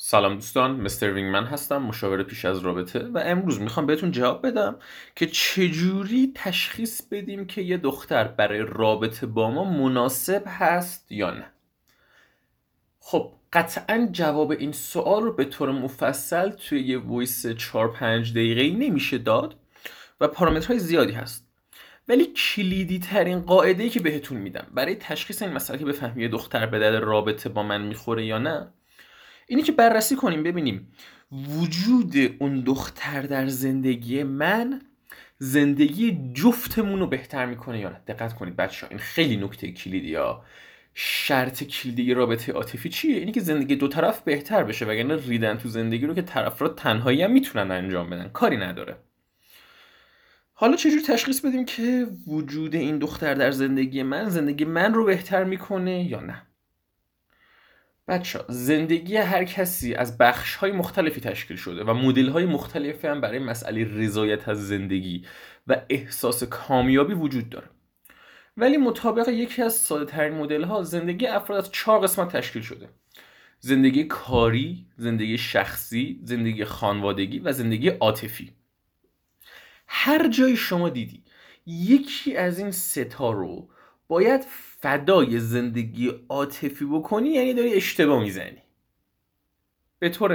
سلام دوستان، مستر وینگمن هستم، مشاور پیش از رابطه و امروز میخوام بهتون جواب بدم که چجوری تشخیص بدیم که یه دختر برای رابطه با ما مناسب هست یا نه. خب قطعا جواب این سوال رو به طور مفصل توی یه وایس 4-5 دقیقه‌ای نمیشه داد و پارامترهای زیادی هست، ولی کلیدی ترین قاعده‌ای که بهتون میدم برای تشخیص این مسئله که بفهمی یه دختر به درد رابطه با من میخوره یا نه اینی که بررسی کنیم ببینیم وجود اون دختر در زندگی من زندگی جفتمون رو بهتر میکنه یا نه. دقت کنید بچه ها، این خیلی نکته کلیدی یا شرط کلیدی رابطه عاطفی چیه؟ اینی که زندگی دو طرف بهتر بشه، وگرنه ریدن تو زندگی رو که طرف را تنهایی هم میتونن انجام بدن، کاری نداره. حالا چجور تشخیص بدیم که وجود این دختر در زندگی من رو بهتر میکنه یا نه؟ بچه زندگی هر کسی از بخش‌های مختلفی تشکیل شده و مدل‌های مختلفی هم برای مسئله رضایت از زندگی و احساس کامیابی وجود داره. ولی مطابق یکی از ساده‌ترین مدل‌ها زندگی افراد از 4 قسمت تشکیل شده: زندگی کاری، زندگی شخصی، زندگی خانوادگی و زندگی عاطفی. هر جای شما دیدی یکی از این سه تا رو باید فدای زندگی عاطفی بکنی، یعنی داری اشتباه میزنی. به طور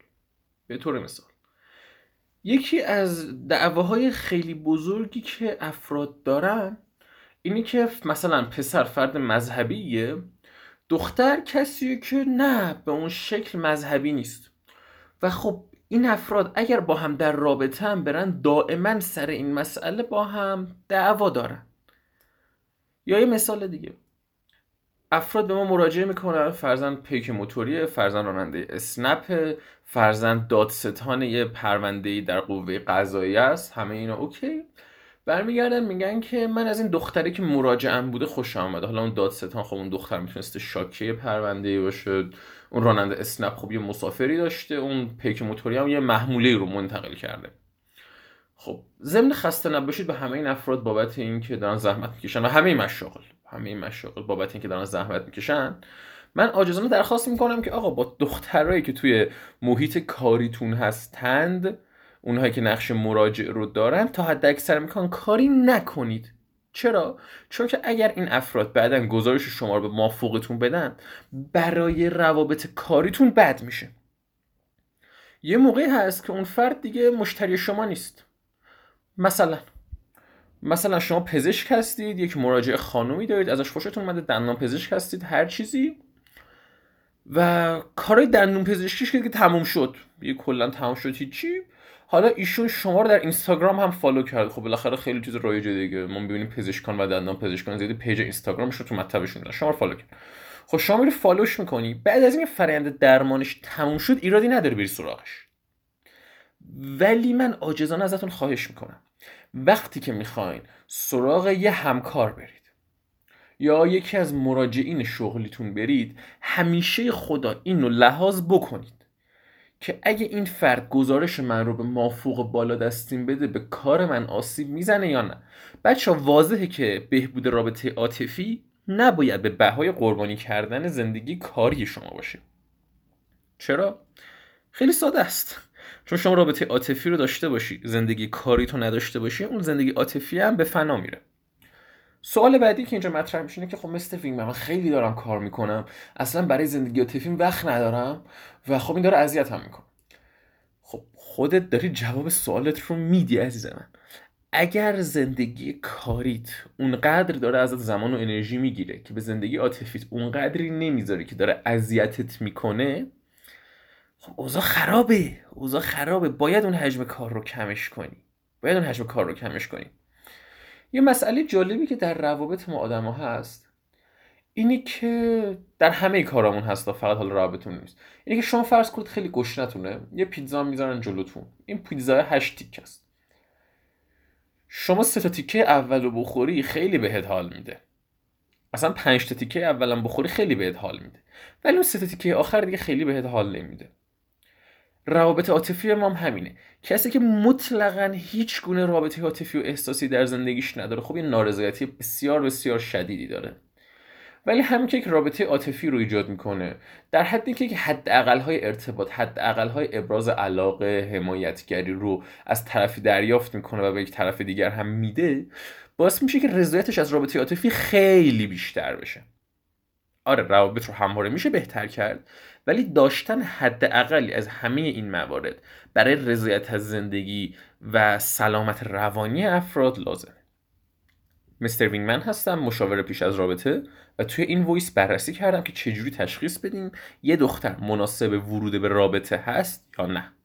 مثال یکی از دعواهای خیلی بزرگی که افراد دارن اینی که مثلا پسر فرد مذهبیه، دختر کسیه که نه به اون شکل مذهبی نیست و خب این افراد اگر با هم در رابطه هم برن دائما سر این مسئله با هم دعوا دارن. یا یه مثال دیگه، افراد به ما مراجعه میکنن، فرزند پیک موتوریه، فرزند راننده اسنپ، فرزند دادستان یه پرونده‌ای در قوه قضاییه است، همه اینا اوکی. برمیگردن میگن که من از این دختری که مراجعم بوده خوشم اومده. حالا اون دادستان خب اون دختر میتونسته شاکی پرونده‌ای باشه، اون راننده اسنپ خب یه مسافری داشته، اون پیک موتوری هم یه محموله رو منتقل کرده. خب ضمن خسته نباشید به همه این افراد بابت این که دارن زحمت میکشن و همه این مشاغل بابت این که دارن زحمت میکشن، من عاجزانه درخواست میکنم که آقا با دخترایی که توی محیط کاریتون هستند، اونهایی که نقش مراجع رو دارن، تا حد اکثر امکان کاری نکنید. چرا؟ چون که اگر این افراد بعداً گزارش شما رو به مافوقتون بدن، برای روابط کاریتون بد میشه. یه موقعی هست که اون فرد دیگه مشتری شما نیست. مثلا شما پزشک هستید، یک مراجع خانومی دارید، ازش خوشتون اومده، دندان پزشک هستید، هر چیزی، و کارای دندون پزشکیش که تموم شد، یه کلا تموم شد، هیچی. حالا ایشون شما رو در اینستاگرام هم فالو کرد. خب بالاخره خیلی چیز رایجه دیگه، ما می‌بینیم پزشکان و دندان پزشکان زیاد پیج اینستاگرامشون تو مطبشون دارن، شما رو فالو کرد. خب شما میری فالوش میکنی، بعد از این فرآیند درمانش تموم شد ایرادی نداره بری سراغش. ولی من عاجزانه ازتون خواهش میکنم وقتی که میخواین سراغ یه همکار برید یا یکی از مراجعین شغلیتون برید، همیشه خدا اینو لحاظ بکنید که اگه این فرد گزارش من رو به مافوق بالا دستین بده، به کار من آسیب میزنه یا نه. بچه واضحه که بهبود رابطه عاطفی نباید به بهای قربانی کردن زندگی کاری شما باشه. چرا؟ خیلی ساده است. چون شما رابطه عاطفی رو داشته باشی، زندگی کاری تو نداشته باشی، اون زندگی عاطفی هم به فنا میره. سوال بعدی که اینجا مطرح میشه اینه که خب مستر وینگ من خیلی دارم کار میکنم، اصلا برای زندگی عاطفیم وقت ندارم و خب این داره اذیتم میکنه. خب خودت داری جواب سوالت رو میدی عزیز من. اگر زندگی کاریت اونقدر داره ازت زمان و انرژی میگیره که به زندگی عاطفیت اونقدری نمیذاری که داره اذیتت میکنه، خب اوضاع خرابه. باید اون حجم کار رو کمش کنی. یه مسئله جالبی که در روابط ما آدم ها هست اینی که در همه کارامون هست، فقط حالا روابطمون نیست. اینی که شما فرض کنید خیلی گشنتونه، یه پیتزا میذارن جلوتون، این پیتزا 8 تیکه است. شما 3 تا تیکه اولو بخوری خیلی بهت حال میده، اصلا 5 تا تیکه اولم بخوری خیلی بهت حال میده، ولی اون 3 تا تیکه آخر دیگه خیلی بهت حال نمیده. روابط عاطفی ما هم همینه. کسی که مطلقاً هیچ گونه رابطه عاطفی و احساسی در زندگیش نداره، خب این نارضایتی بسیار بسیار شدیدی داره ولی همین که یک رابطه عاطفی رو ایجاد میکنه، در حدی که حداقل‌های ارتباط، حداقل‌های ابراز علاقه، حمایتگری رو از طرفی دریافت میکنه و به یک طرف دیگر هم میده، باعث میشه که رضایتش از رابطه عاطفی خیلی بیشتر بشه. آره، روابط رو همواره میشه بهتر کرد، ولی داشتن حداقلی از همه این موارد برای رضایت از زندگی و سلامت روانی افراد لازمه. مستر وینگمن هستم، مشاور پیش از رابطه، و توی این وایس بررسی کردم که چجوری تشخیص بدیم یه دختر مناسب ورود به رابطه هست یا نه.